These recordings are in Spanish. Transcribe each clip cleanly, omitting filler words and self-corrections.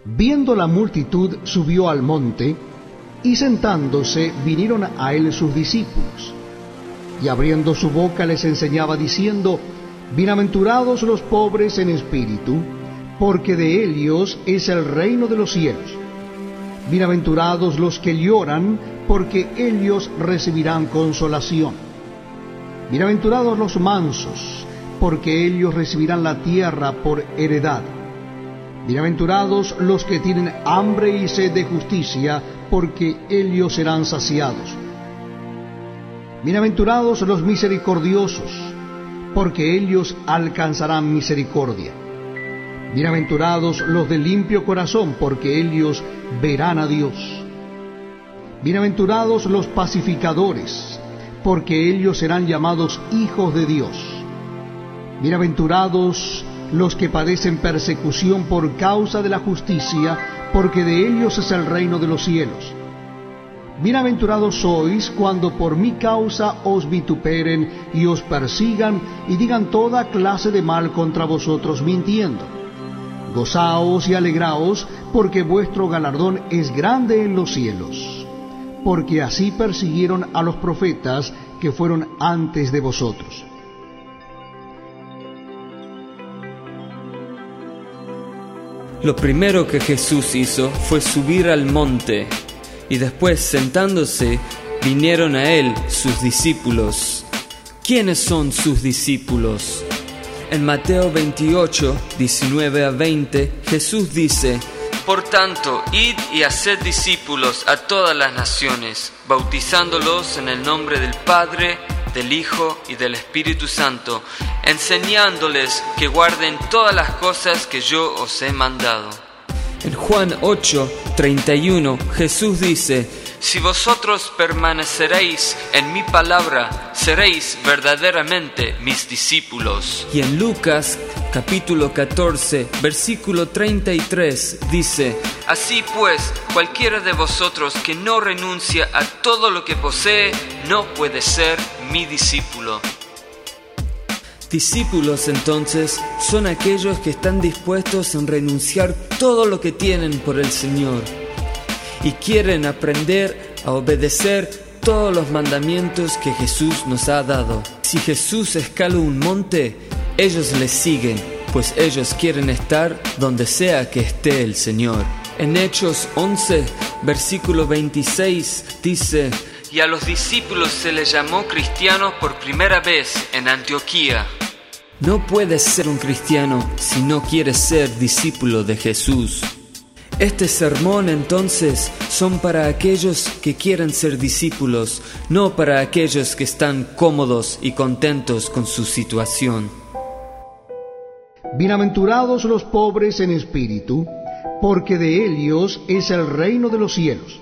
Viendo la multitud, subió al monte, y sentándose vinieron a él sus discípulos. Y abriendo su boca les enseñaba diciendo: Bienaventurados los pobres en espíritu, porque de ellos es el reino de los cielos. Bienaventurados los que lloran, porque ellos recibirán consolación. Bienaventurados los mansos, porque ellos recibirán la tierra por heredad. Bienaventurados los que tienen hambre y sed de justicia, porque ellos serán saciados. Bienaventurados los misericordiosos, porque ellos alcanzarán misericordia. Bienaventurados los de limpio corazón, porque ellos verán a Dios. Bienaventurados los pacificadores, porque ellos serán llamados hijos de Dios. Bienaventurados los que padecen persecución por causa de la justicia, porque de ellos es el reino de los cielos. Bienaventurados sois cuando por mi causa os vituperen y os persigan y digan toda clase de mal contra vosotros mintiendo. Gozaos y alegraos, porque vuestro galardón es grande en los cielos, porque así persiguieron a los profetas que fueron antes de vosotros. Lo primero que Jesús hizo fue subir al monte, y después, sentándose, vinieron a él sus discípulos. ¿Quiénes son sus discípulos? En Mateo 28, 19 a 20, Jesús dice: Por tanto, id y haced discípulos a todas las naciones, bautizándolos en el nombre del Padre, del Hijo y del Espíritu Santo, enseñándoles que guarden todas las cosas que yo os he mandado. En Juan 8, 31, Jesús dice: Si vosotros permaneceréis en mi palabra, seréis verdaderamente mis discípulos. Y en Lucas, capítulo 14, versículo 33, dice: Así pues, cualquiera de vosotros que no renuncia a todo lo que posee, no puede ser mi discípulo. Discípulos, entonces, son aquellos que están dispuestos a renunciar todo lo que tienen por el Señor y quieren aprender a obedecer todos los mandamientos que Jesús nos ha dado. Si Jesús escala un monte, ellos le siguen, pues ellos quieren estar donde sea que esté el Señor. En Hechos 11, versículo 26, dice: Y a los discípulos se les llamó cristianos por primera vez en Antioquía. No puedes ser un cristiano si no quieres ser discípulo de Jesús. Este sermón, entonces, son para aquellos que quieren ser discípulos, no para aquellos que están cómodos y contentos con su situación. Bienaventurados los pobres en espíritu, porque de ellos es el reino de los cielos.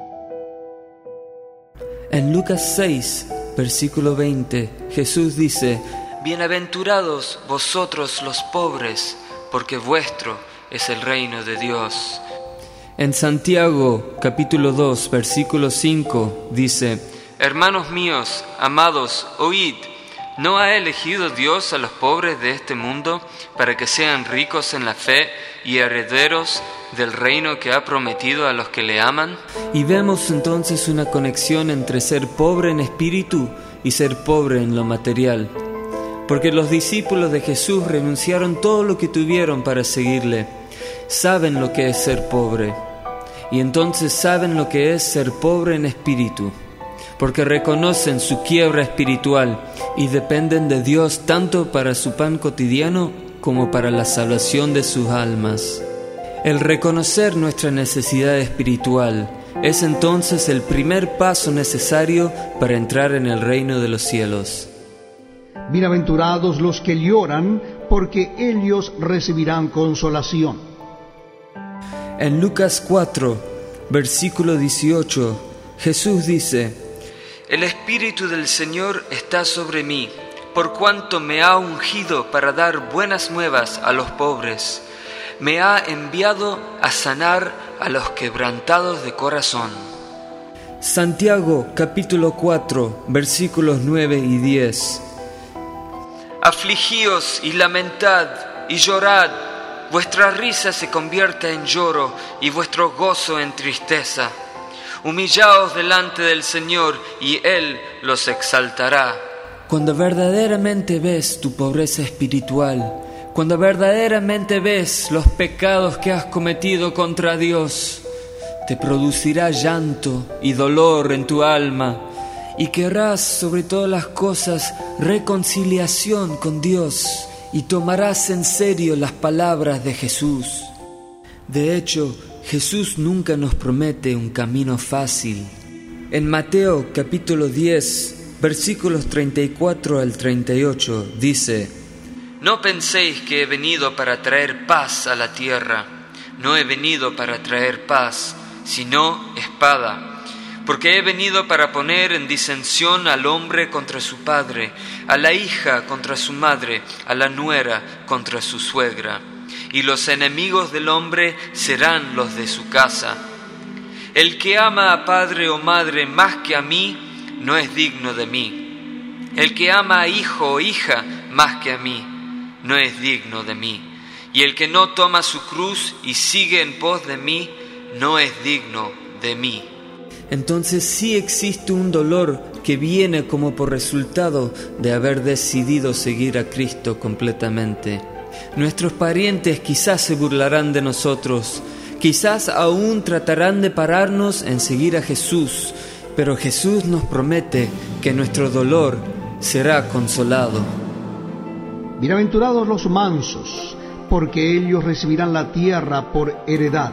En Lucas 6, versículo 20, Jesús dice: Bienaventurados vosotros los pobres, porque vuestro es el reino de Dios. En Santiago, capítulo 2, versículo 5, dice: Hermanos míos, amados, oíd, ¿no ha elegido Dios a los pobres de este mundo para que sean ricos en la fe y herederos del reino que ha prometido a los que le aman? Y vemos entonces una conexión entre ser pobre en espíritu y ser pobre en lo material. Porque los discípulos de Jesús renunciaron todo lo que tuvieron para seguirle. Saben lo que es ser pobre. Y entonces saben lo que es ser pobre en espíritu. Porque reconocen su quiebra espiritual y dependen de Dios tanto para su pan cotidiano como para la salvación de sus almas. El reconocer nuestra necesidad espiritual es entonces el primer paso necesario para entrar en el reino de los cielos. Bienaventurados los que lloran, porque ellos recibirán consolación. En Lucas 4, versículo 18, Jesús dice: El Espíritu del Señor está sobre mí, por cuanto me ha ungido para dar buenas nuevas a los pobres. Me ha enviado a sanar a los quebrantados de corazón. Santiago, capítulo 4, versículos 9 y 10. Afligíos y lamentad y llorad. vuestra risa se convierta en lloro y vuestro gozo en tristeza. Humillaos delante del Señor y Él los exaltará. Cuando verdaderamente ves tu pobreza espiritual, cuando verdaderamente ves los pecados que has cometido contra Dios, te producirá llanto y dolor en tu alma, y querrás sobre todas las cosas reconciliación con Dios, y tomarás en serio las palabras de Jesús. De hecho, Jesús nunca nos promete un camino fácil. En Mateo capítulo 10, versículos 34 al 38, dice: No penséis que he venido para traer paz a la tierra. No he venido para traer paz, sino espada. Porque he venido para poner en disensión al hombre contra su padre, a la hija contra su madre, a la nuera contra su suegra. Y los enemigos del hombre serán los de su casa. El que ama a padre o madre más que a mí, no es digno de mí. El que ama a hijo o hija más que a mí, no es digno de mí. Y el que no toma su cruz y sigue en pos de mí, no es digno de mí. Entonces sí existe un dolor que viene como por resultado de haber decidido seguir a Cristo completamente. Nuestros parientes quizás se burlarán de nosotros, quizás aún tratarán de pararnos en seguir a Jesús, pero Jesús nos promete que nuestro dolor será consolado. Bienaventurados los mansos, porque ellos recibirán la tierra por heredad.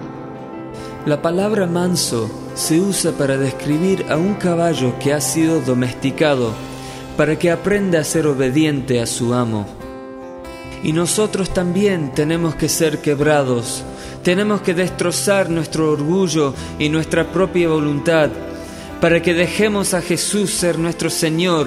La palabra manso se usa para describir a un caballo que ha sido domesticado, para que aprenda a ser obediente a su amo. Y nosotros también tenemos que ser quebrados, tenemos que destrozar nuestro orgullo y nuestra propia voluntad, para que dejemos a Jesús ser nuestro Señor,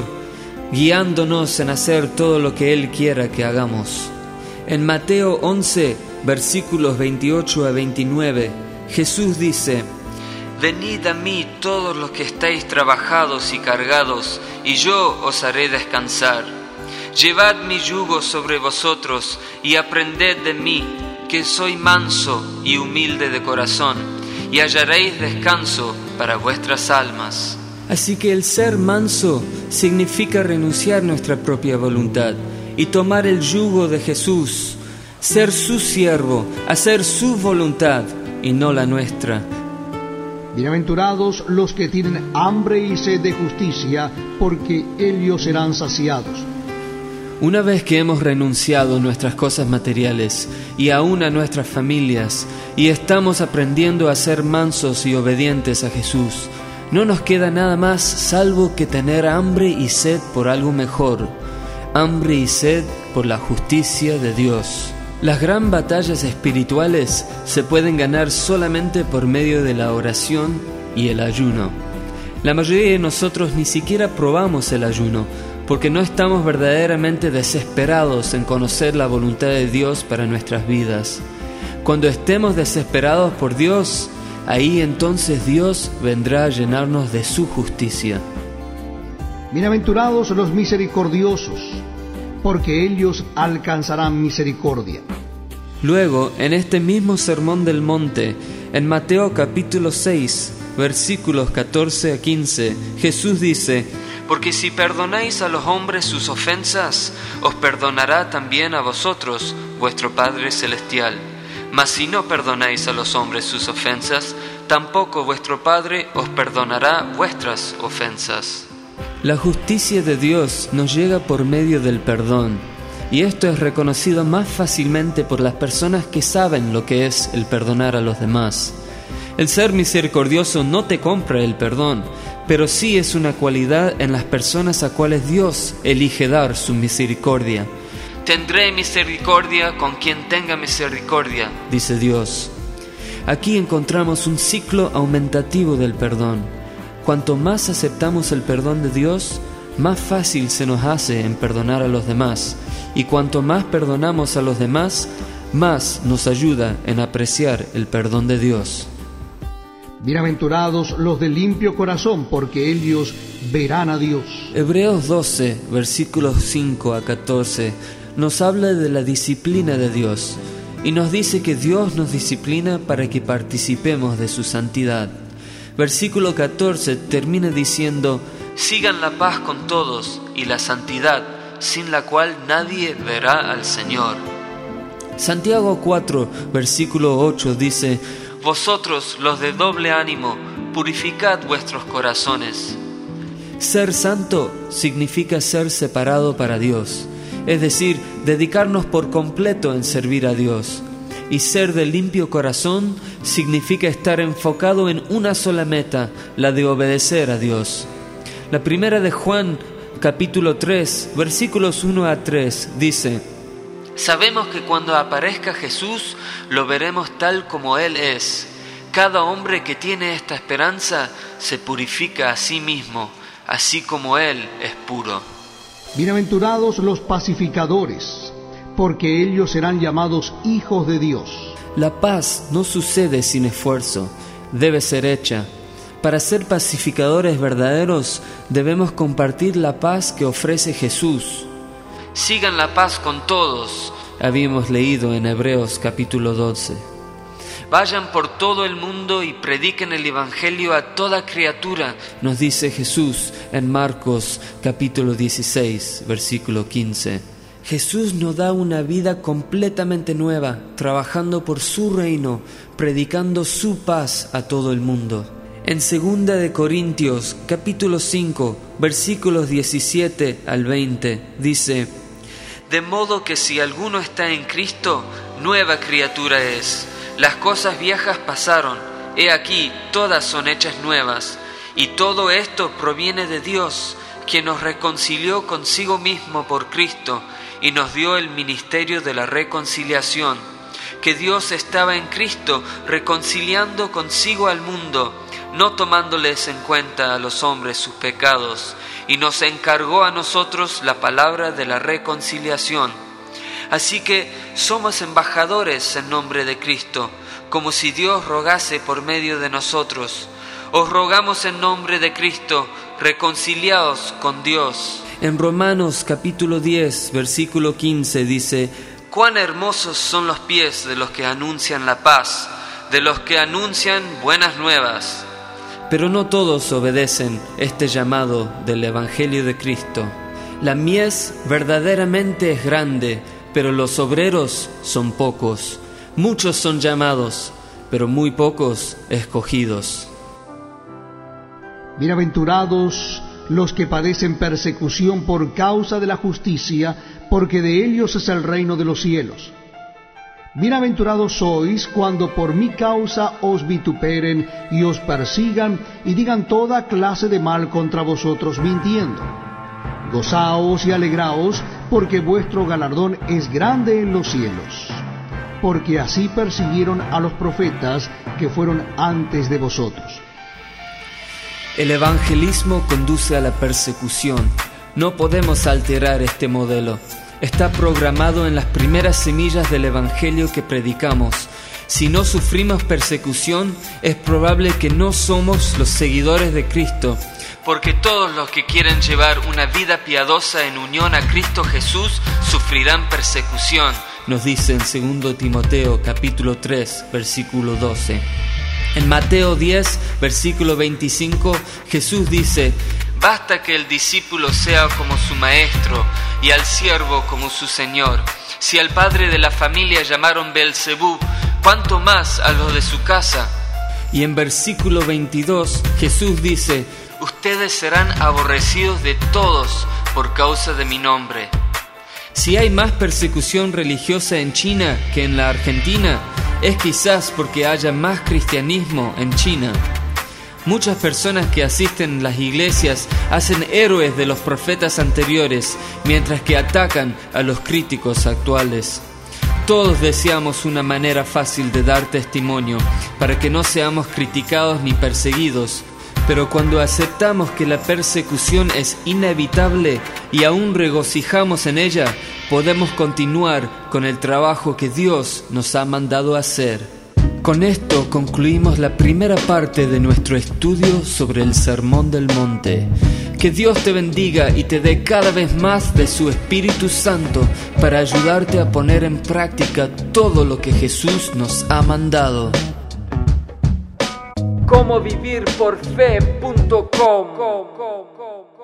guiándonos en hacer todo lo que Él quiera que hagamos. En Mateo 11, versículos 28 a 29, Jesús dice: Venid a mí todos los que estáis trabajados y cargados, y yo os haré descansar. Llevad mi yugo sobre vosotros y aprended de mí, que soy manso y humilde de corazón, y hallaréis descanso para vuestras almas. Así que el ser manso significa renunciar nuestra propia voluntad y tomar el yugo de Jesús, ser su siervo, hacer su voluntad y no la nuestra. Bienaventurados los que tienen hambre y sed de justicia, porque ellos serán saciados. Una vez que hemos renunciado a nuestras cosas materiales y aún a nuestras familias, y estamos aprendiendo a ser mansos y obedientes a Jesús, no nos queda nada más salvo que tener hambre y sed por algo mejor, hambre y sed por la justicia de Dios. Las gran batallas espirituales se pueden ganar solamente por medio de la oración y el ayuno. La mayoría de nosotros ni siquiera probamos el ayuno, porque no estamos verdaderamente desesperados en conocer la voluntad de Dios para nuestras vidas. Cuando estemos desesperados por Dios, ahí entonces Dios vendrá a llenarnos de su justicia. Bienaventurados los misericordiosos, porque ellos alcanzarán misericordia. Luego, en este mismo Sermón del Monte, en Mateo capítulo 6, versículos 14 a 15, Jesús dice: Porque si perdonáis a los hombres sus ofensas, os perdonará también a vosotros vuestro Padre Celestial. Mas si no perdonáis a los hombres sus ofensas, tampoco vuestro Padre os perdonará vuestras ofensas. La justicia de Dios nos llega por medio del perdón, y esto es reconocido más fácilmente por las personas que saben lo que es el perdonar a los demás. El ser misericordioso no te compra el perdón, pero sí es una cualidad en las personas a cuales Dios elige dar su misericordia. Tendré misericordia con quien tenga misericordia, dice Dios. Aquí encontramos un ciclo aumentativo del perdón. Cuanto más aceptamos el perdón de Dios, más fácil se nos hace en perdonar a los demás. Y cuanto más perdonamos a los demás, más nos ayuda en apreciar el perdón de Dios. Bienaventurados los de limpio corazón, porque ellos verán a Dios. Hebreos 12, versículos 5 a 14, nos habla de la disciplina de Dios y nos dice que Dios nos disciplina para que participemos de su santidad. Versículo 14 termina diciendo: sigan la paz con todos y la santidad, sin la cual nadie verá al Señor. Santiago 4, versículo 8 dice: vosotros, los de doble ánimo, purificad vuestros corazones. Ser santo significa ser separado para Dios, es decir, dedicarnos por completo en servir a Dios. Y ser de limpio corazón significa estar enfocado en una sola meta, la de obedecer a Dios. La primera de Juan, capítulo 3, versículos 1 a 3, dice: sabemos que cuando aparezca Jesús, lo veremos tal como Él es. Cada hombre que tiene esta esperanza se purifica a sí mismo, así como Él es puro. Bienaventurados los pacificadores, porque ellos serán llamados hijos de Dios. La paz no sucede sin esfuerzo, debe ser hecha. Para ser pacificadores verdaderos, debemos compartir la paz que ofrece Jesús. Sigan la paz con todos, habíamos leído en Hebreos capítulo 12. Vayan por todo el mundo y prediquen el Evangelio a toda criatura, nos dice Jesús en Marcos capítulo 16, versículo 15. Jesús nos da una vida completamente nueva, trabajando por su reino, predicando su paz a todo el mundo. En 2 de Corintios capítulo 5, versículos 17 al 20, dice: de modo que si alguno está en Cristo, nueva criatura es. Las cosas viejas pasaron, he aquí, todas son hechas nuevas. Y todo esto proviene de Dios, quien nos reconcilió consigo mismo por Cristo y nos dio el ministerio de la reconciliación. Que Dios estaba en Cristo reconciliando consigo al mundo, no tomándoles en cuenta a los hombres sus pecados, y nos encargó a nosotros la palabra de la reconciliación. Así que somos embajadores en nombre de Cristo, como si Dios rogase por medio de nosotros. Os rogamos en nombre de Cristo, reconciliaos con Dios. En Romanos capítulo 10, versículo 15 dice: cuán hermosos son los pies de los que anuncian la paz, de los que anuncian buenas nuevas. Pero no todos obedecen este llamado del Evangelio de Cristo. La mies verdaderamente es grande, pero los obreros son pocos. Muchos son llamados, pero muy pocos escogidos. Bienaventurados los que padecen persecución por causa de la justicia, porque de ellos es el reino de los cielos. Bienaventurados sois cuando por mi causa os vituperen y os persigan y digan toda clase de mal contra vosotros mintiendo. Gozaos y alegraos, porque vuestro galardón es grande en los cielos. Porque así persiguieron a los profetas que fueron antes de vosotros. El evangelismo conduce a la persecución. No podemos alterar este modelo. Está programado en las primeras semillas del evangelio que predicamos. Si no sufrimos persecución, es probable que no somos los seguidores de Cristo. Porque todos los que quieren llevar una vida piadosa en unión a Cristo Jesús sufrirán persecución, nos dice en 2 Timoteo capítulo 3, versículo 12. En Mateo 10, versículo 25, Jesús dice: basta que el discípulo sea como su maestro y al siervo como su señor. Si al padre de la familia llamaron Beelzebú, ¿cuánto más a los de su casa? Y en versículo 22, Jesús dice: ustedes serán aborrecidos de todos por causa de mi nombre. Si hay más persecución religiosa en China que en la Argentina, es quizás porque haya más cristianismo en China. Muchas personas que asisten a las iglesias hacen héroes de los profetas anteriores, mientras que atacan a los críticos actuales. Todos deseamos una manera fácil de dar testimonio, para que no seamos criticados ni perseguidos. Pero cuando aceptamos que la persecución es inevitable y aún regocijamos en ella, podemos continuar con el trabajo que Dios nos ha mandado hacer. Con esto concluimos la primera parte de nuestro estudio sobre el Sermón del Monte. Que Dios te bendiga y te dé cada vez más de su Espíritu Santo para ayudarte a poner en práctica todo lo que Jesús nos ha mandado. Cómo vivir por fe.com